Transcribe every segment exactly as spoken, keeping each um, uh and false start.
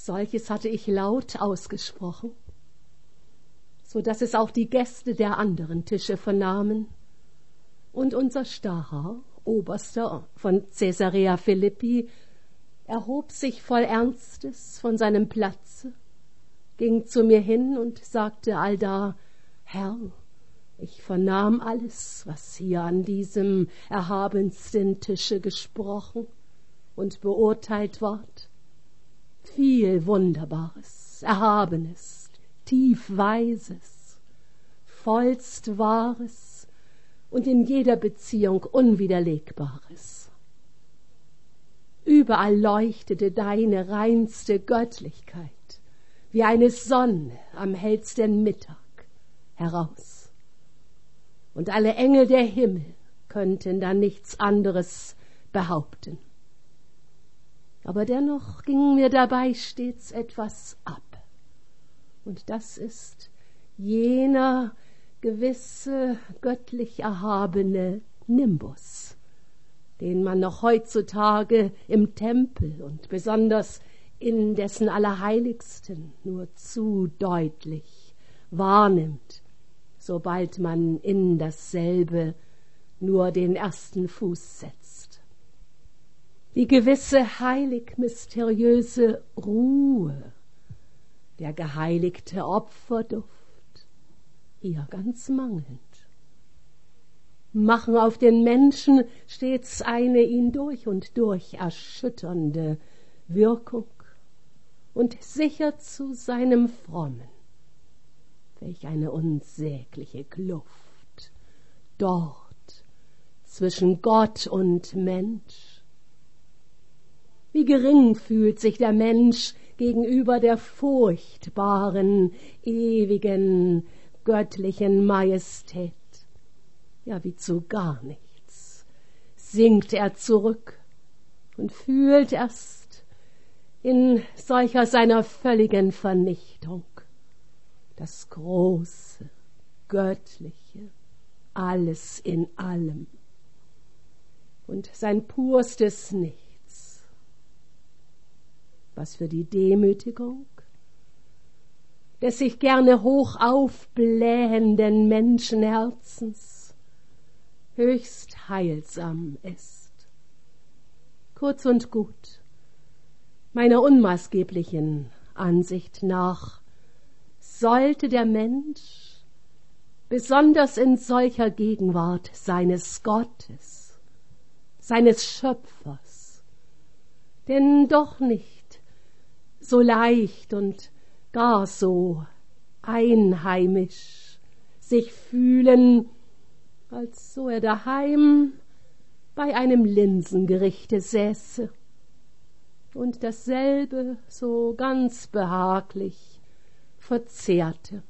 Solches hatte ich laut ausgesprochen, so dass es auch die Gäste der anderen Tische vernahmen. Und unser Staher, Oberster von Caesarea Philippi, erhob sich voll Ernstes von seinem Platze, ging zu mir hin und sagte allda: Herr, ich vernahm alles, was hier an diesem erhabensten Tische gesprochen und beurteilt ward. Viel Wunderbares, Erhabenes, Tiefweises, vollst Wahres und in jeder Beziehung Unwiderlegbares. Überall leuchtete deine reinste Göttlichkeit wie eine Sonne am hellsten Mittag heraus. Und alle Engel der Himmel könnten da nichts anderes behaupten. Aber dennoch ging mir dabei stets etwas ab. Und das ist jener gewisse göttlich erhabene Nimbus, den man noch heutzutage im Tempel und besonders in dessen Allerheiligsten nur zu deutlich wahrnimmt, sobald man in dasselbe nur den ersten Fuß setzt. Die gewisse heilig-mysteriöse Ruhe, der geheiligte Opferduft, hier ganz mangelnd, machen auf den Menschen stets eine ihn durch und durch erschütternde Wirkung und sicher zu seinem Frommen. Welch eine unsägliche Kluft dort zwischen Gott und Mensch. Wie gering fühlt sich der Mensch gegenüber der furchtbaren, ewigen, göttlichen Majestät. Ja, wie zu gar nichts sinkt er zurück und fühlt erst in solcher seiner völligen Vernichtung das große, göttliche, alles in allem und sein purstes Nichts. Was für die Demütigung des sich gerne hoch aufblähenden Menschenherzens höchst heilsam ist. Kurz und gut, meiner unmaßgeblichen Ansicht nach sollte der Mensch, besonders in solcher Gegenwart seines Gottes, seines Schöpfers, denn doch nicht so leicht und gar so einheimisch sich fühlen, als so er daheim bei einem Linsengerichte säße und dasselbe so ganz behaglich verzehrte.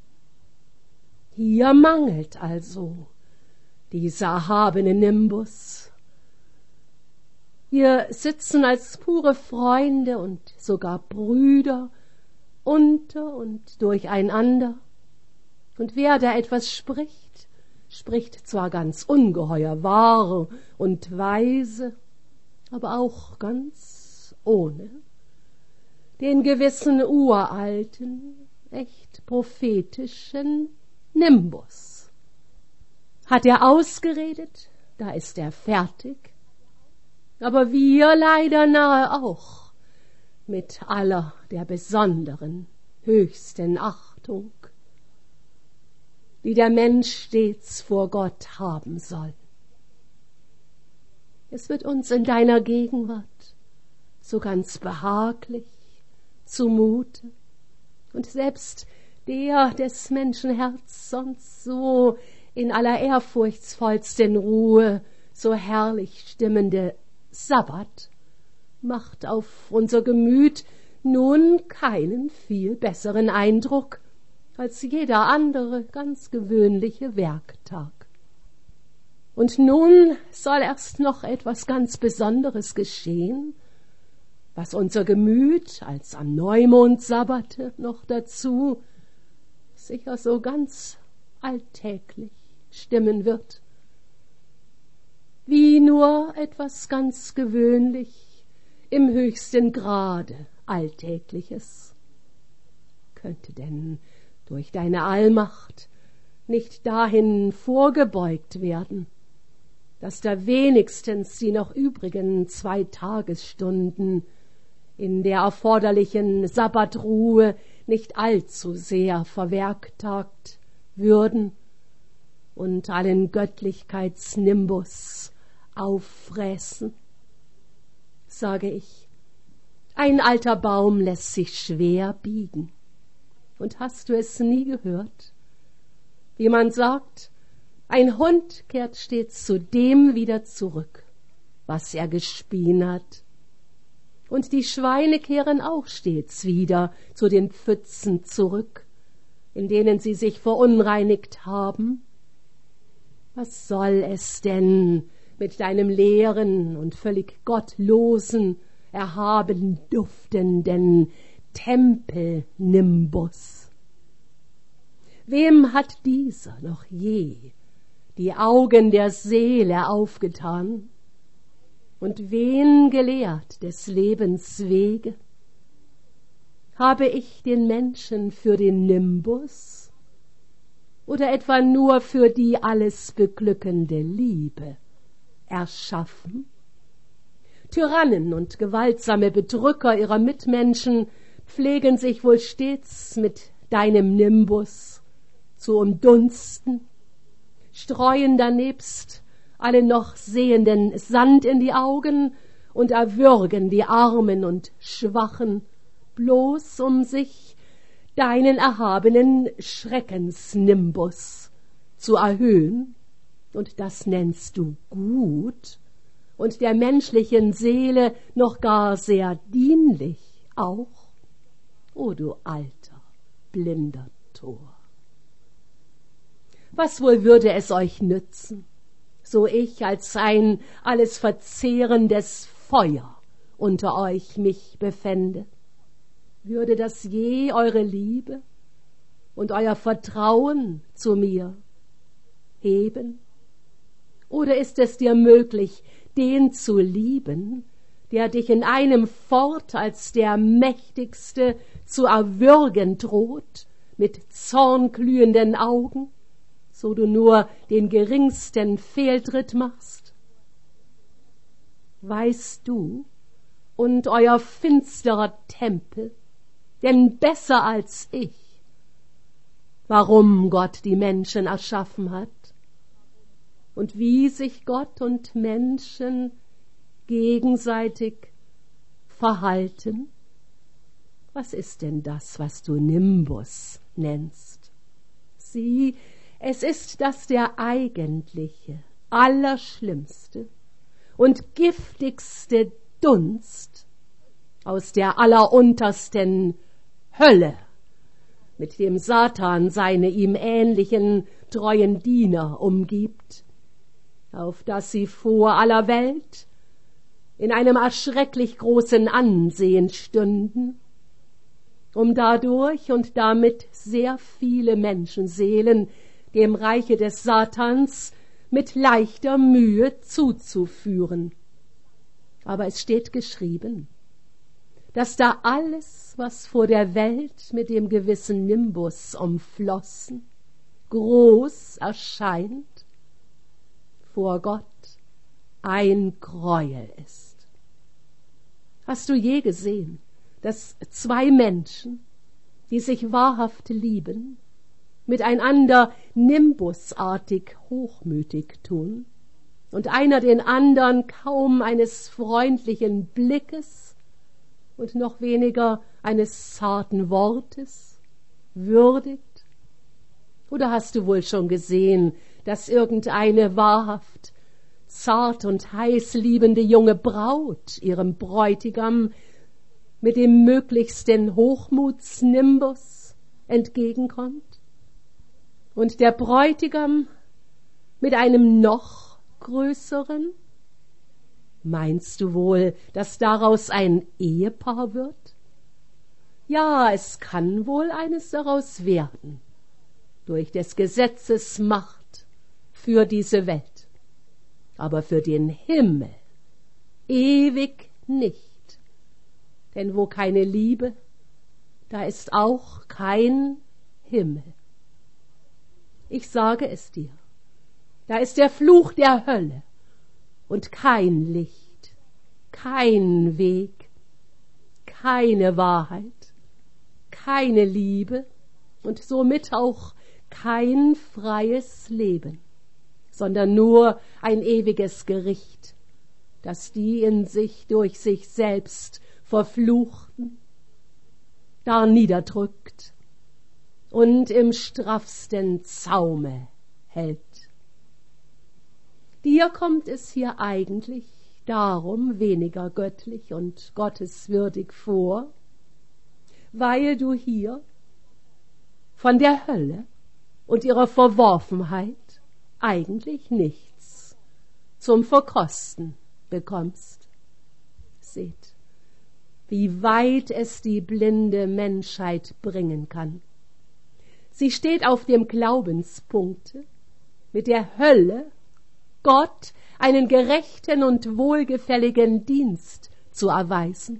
Hier mangelt also dieser erhabene Nimbus. Wir sitzen als pure Freunde und sogar Brüder unter und durcheinander, und wer da etwas spricht, spricht zwar ganz ungeheuer wahr und weise, aber auch ganz ohne den gewissen uralten, echt prophetischen Nimbus. Hat er ausgeredet, da ist er fertig, aber wir leider nahe auch, mit aller der besonderen, höchsten Achtung, die der Mensch stets vor Gott haben soll. Es wird uns in deiner Gegenwart so ganz behaglich zumute, und selbst der des Menschenherz sonst so in aller ehrfurchtsvollsten Ruhe so herrlich stimmende Sabbat macht auf unser Gemüt nun keinen viel besseren Eindruck als jeder andere ganz gewöhnliche Werktag. Und nun soll erst noch etwas ganz Besonderes geschehen, was unser Gemüt als am Neumond-Sabbate noch dazu sicher so ganz alltäglich stimmen wird, wie nur etwas ganz gewöhnlich im höchsten Grade Alltägliches. Könnte denn durch deine Allmacht nicht dahin vorgebeugt werden, dass da wenigstens die noch übrigen zwei Tagesstunden in der erforderlichen Sabbatruhe nicht allzu sehr verwerktagt würden und allen Göttlichkeitsnimbus auffräßen? Sage ich, ein alter Baum lässt sich schwer biegen. Und hast du es nie gehört? Wie man sagt, ein Hund kehrt stets zu dem wieder zurück, was er gespien hat. Und die Schweine kehren auch stets wieder zu den Pfützen zurück, in denen sie sich verunreinigt haben. Was soll es denn mit deinem leeren und völlig gottlosen, erhaben duftenden Tempelnimbus? Wem hat dieser noch je die Augen der Seele aufgetan und wen gelehrt des Lebens Wege? Habe ich den Menschen für den Nimbus oder etwa nur für die alles beglückende Liebe erschaffen? Tyrannen und gewaltsame Bedrücker ihrer Mitmenschen pflegen sich wohl stets mit deinem Nimbus zu umdunsten, streuen danebst alle noch Sehenden Sand in die Augen und erwürgen die Armen und Schwachen, bloß um sich deinen erhabenen Schreckensnimbus zu erhöhen. Und das nennst du gut und der menschlichen Seele noch gar sehr dienlich auch? O du alter, blinder Tor! Was wohl würde es euch nützen, so ich als ein alles verzehrendes Feuer unter euch mich befände? Würde das je eure Liebe und euer Vertrauen zu mir heben? Oder ist es dir möglich, den zu lieben, der dich in einem fort als der Mächtigste zu erwürgen droht, mit zornglühenden Augen, so du nur den geringsten Fehltritt machst? Weißt du und euer finsterer Tempel denn besser als ich, warum Gott die Menschen erschaffen hat und wie sich Gott und Menschen gegenseitig verhalten? Was ist denn das, was du Nimbus nennst? Sieh, es ist das der eigentliche, allerschlimmste und giftigste Dunst aus der alleruntersten Hölle, mit dem Satan seine ihm ähnlichen treuen Diener umgibt, auf dass sie vor aller Welt in einem erschrecklich großen Ansehen stünden, um dadurch und damit sehr viele Menschenseelen dem Reiche des Satans mit leichter Mühe zuzuführen. Aber es steht geschrieben, dass da alles, was vor der Welt mit dem gewissen Nimbus umflossen, groß erscheint, vor Gott ein Gräuel ist. Hast du je gesehen, dass zwei Menschen, die sich wahrhaft lieben, miteinander nimbusartig hochmütig tun und einer den andern kaum eines freundlichen Blickes und noch weniger eines zarten Wortes würdigt? Oder hast du wohl schon gesehen, dass irgendeine wahrhaft zart und heiß liebende junge Braut ihrem Bräutigam mit dem möglichsten Hochmutsnimbus entgegenkommt? Und der Bräutigam mit einem noch größeren? Meinst du wohl, dass daraus ein Ehepaar wird? Ja, es kann wohl eines daraus werden, durch des Gesetzes Macht für diese Welt, aber für den Himmel ewig nicht. Denn wo keine Liebe, da ist auch kein Himmel. Ich sage es dir, da ist der Fluch der Hölle und kein Licht, kein Weg, keine Wahrheit, keine Liebe und somit auch kein freies Leben, sondern nur ein ewiges Gericht, das die in sich durch sich selbst Verfluchten da niederdrückt und im straffsten Zaume hält. Dir kommt es hier eigentlich darum weniger göttlich und gotteswürdig vor, weil du hier von der Hölle und ihrer Verworfenheit eigentlich nichts zum Verkosten bekommst. Seht, wie weit es die blinde Menschheit bringen kann. Sie steht auf dem Glaubenspunkte, mit der Hölle Gott einen gerechten und wohlgefälligen Dienst zu erweisen.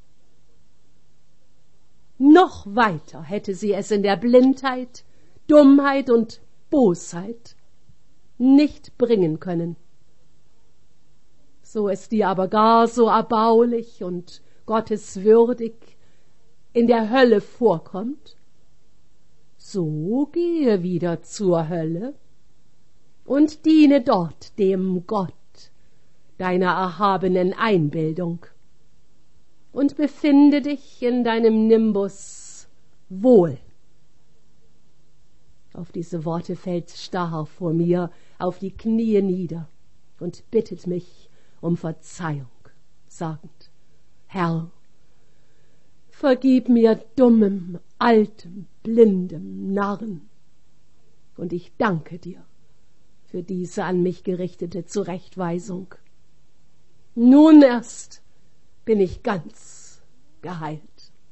Noch weiter hätte sie es in der Blindheit, Dummheit und Bosheit nicht bringen können. So es dir aber gar so erbaulich und gotteswürdig in der Hölle vorkommt, so gehe wieder zur Hölle und diene dort dem Gott deiner erhabenen Einbildung und befinde dich in deinem Nimbus wohl. Auf diese Worte fällt Starr vor mir auf die Knie nieder und bittet mich um Verzeihung, sagend: Herr, vergib mir dummem, altem, blindem Narren. Und ich danke dir für diese an mich gerichtete Zurechtweisung. Nun erst bin ich ganz geheilt.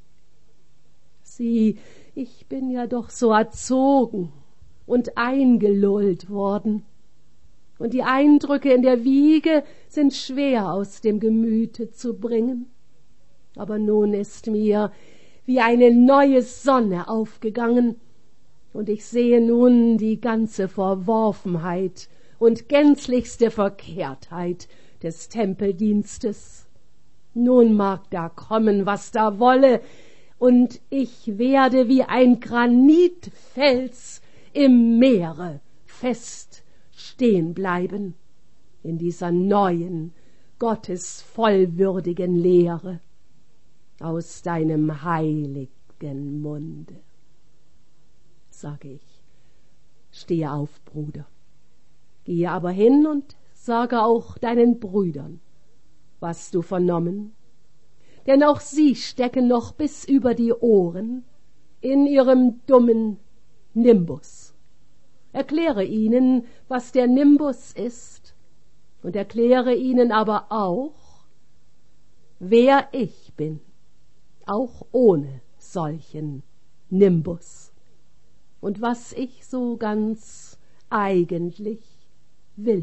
Sieh, ich bin ja doch so erzogen und eingelullt worden, und die Eindrücke in der Wiege sind schwer aus dem Gemüte zu bringen. Aber nun ist mir wie eine neue Sonne aufgegangen, und ich sehe nun die ganze Verworfenheit und gänzlichste Verkehrtheit des Tempeldienstes. Nun mag da kommen, was da wolle, und ich werde wie ein Granitfels im Meere fest stehen bleiben in dieser neuen, gottesvollwürdigen Lehre aus deinem heiligen Munde. Sage ich, stehe auf, Bruder, gehe aber hin und sage auch deinen Brüdern, was du vernommen, denn auch sie stecken noch bis über die Ohren in ihrem dummen Nimbus. Erkläre ihnen, was der Nimbus ist, und erkläre ihnen aber auch, wer ich bin, auch ohne solchen Nimbus, und was ich so ganz eigentlich will.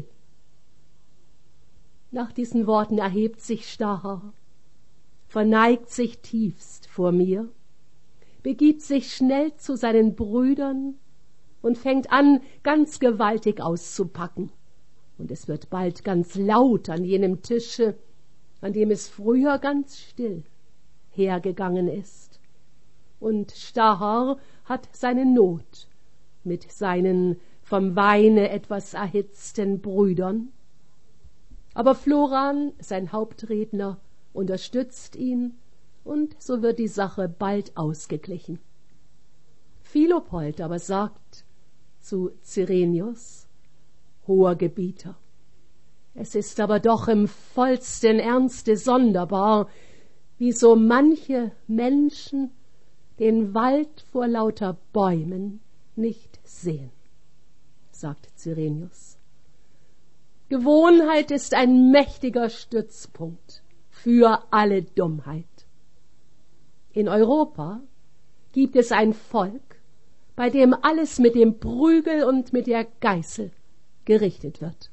Nach diesen Worten erhebt sich Starr, verneigt sich tiefst vor mir, begibt sich schnell zu seinen Brüdern und fängt an, ganz gewaltig auszupacken. Und es wird bald ganz laut an jenem Tische, an dem es früher ganz still hergegangen ist. Und Starr hat seine Not mit seinen vom Weine etwas erhitzten Brüdern. Aber Floran, sein Hauptredner, unterstützt ihn, und so wird die Sache bald ausgeglichen. Philopold aber sagt zu Cyrenius: Hoher Gebieter, es ist aber doch im vollsten Ernste sonderbar, wie so manche Menschen den Wald vor lauter Bäumen nicht sehen, sagt Cyrenius. Gewohnheit ist ein mächtiger Stützpunkt für alle Dummheit. In Europa gibt es ein Volk, bei dem alles mit dem Prügel und mit der Geißel gerichtet wird.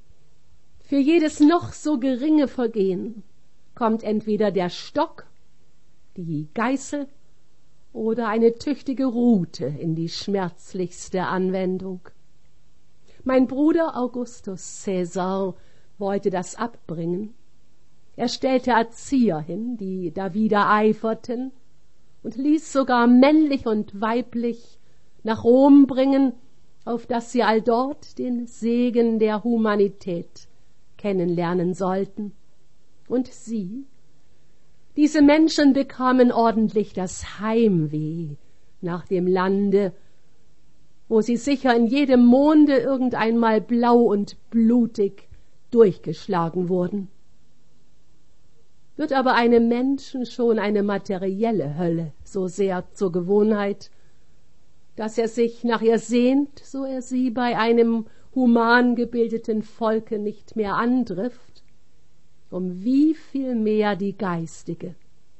Für jedes noch so geringe Vergehen kommt entweder der Stock die Geißel oder eine tüchtige Rute in die schmerzlichste Anwendung. Mein Bruder Augustus Cäsar wollte das abbringen. Er stellte Erzieher hin, die dawider eiferten, und ließ sogar männlich und weiblich nach Rom bringen, auf dass sie alldort den Segen der Humanität kennenlernen sollten. Und sie, diese Menschen bekamen ordentlich das Heimweh nach dem Lande, wo sie sicher in jedem Monde irgendeinmal blau und blutig durchgeschlagen wurden. Wird aber einem Menschen schon eine materielle Hölle so sehr zur Gewohnheit, dass er sich nach ihr sehnt, so er sie bei einem human gebildeten Volke nicht mehr antrifft, um wie viel mehr die geistige,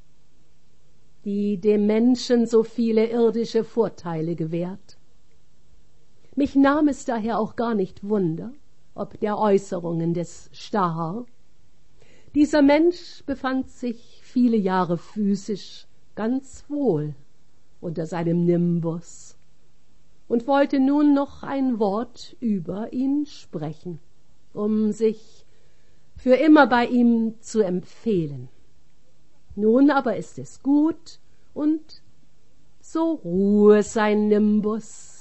die dem Menschen so viele irdische Vorteile gewährt. Mich nahm es daher auch gar nicht Wunder, ob der Äußerungen des Staher. Dieser Mensch befand sich viele Jahre physisch ganz wohl unter seinem Nimbus und wollte nun noch ein Wort über ihn sprechen, um sich für immer bei ihm zu empfehlen. Nun aber ist es gut, und so ruhe sein Nimbus